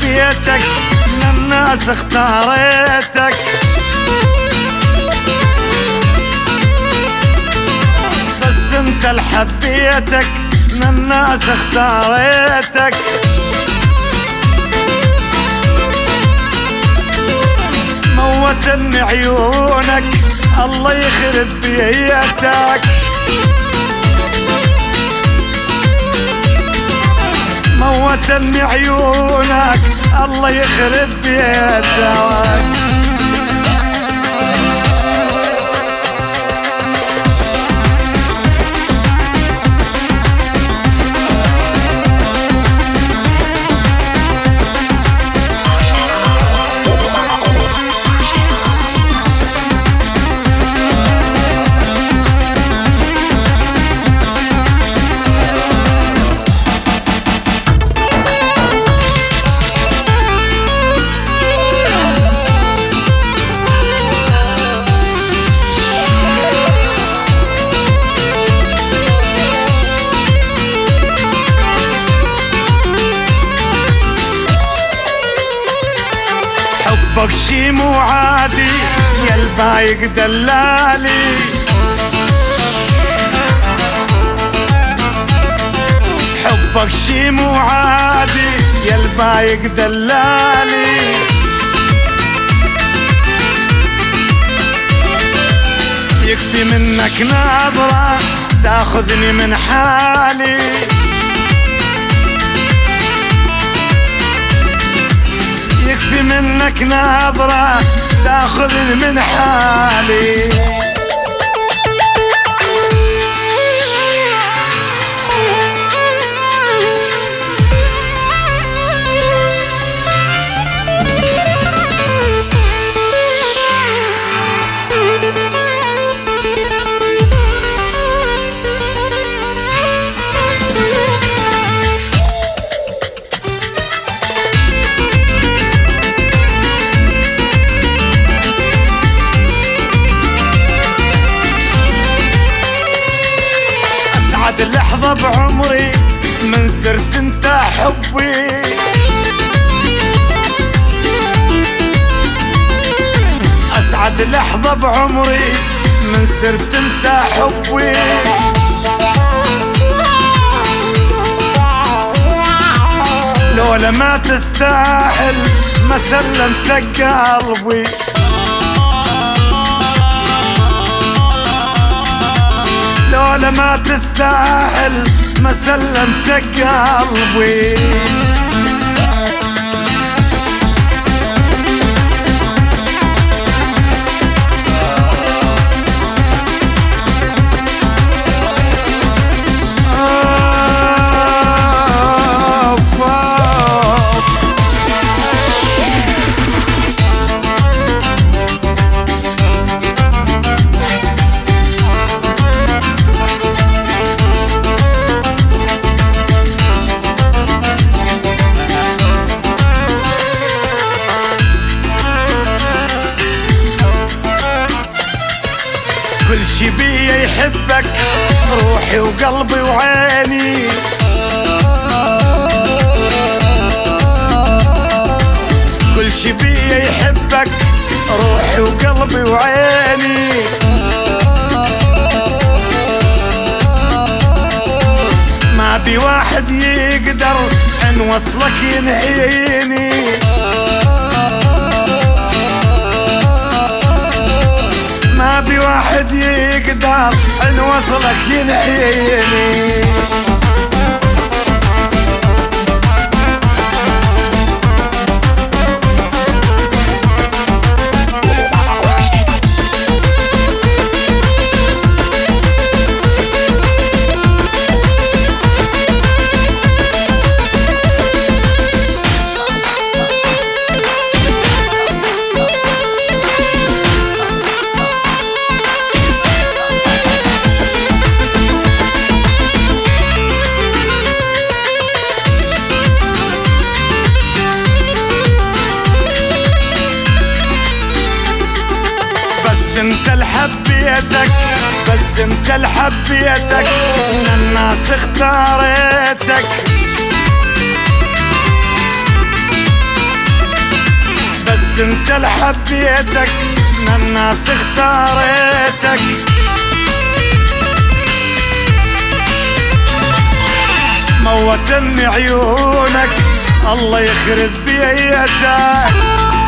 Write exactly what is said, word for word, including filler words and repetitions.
حبيتك من الناس اختاريتك. بس انت اللي حبيتك من الناس اختاريتك. موتني عيونك الله يخرب بيتك. موتني عيونك الله يخرب بيتك. حبك شي مو عادي يا البايق دلالي. حبك شي مو عادي يا البايق دلالي. يكفي منك نظرة تاخذني من حالي. يكفي منك نظرة تاخذني من حالي. أسعد لحظة بعمري من صرت انت حبي. أسعد لحظة بعمري من صرت انت حبي. لولا ما تستاهل ما سلمتك قلبي. لولا ما تستاهل ما سلمتك قلبي. كل شي بيا يحبك روحي وقلبي وعيني. كل شي بيا يحبك روحي وقلبي وعيني. ما بي واحد يقدر ان وصلك ينهيني. ما بي واحد يقدر ان وصلك ينهيني. انت اللي حبيتك، بس انت اللي حبيتك، من الناس اختاريتك. بس انت اللي حبيتك من الناس اختاريتك. موتني عيونك الله يخرب بيتك.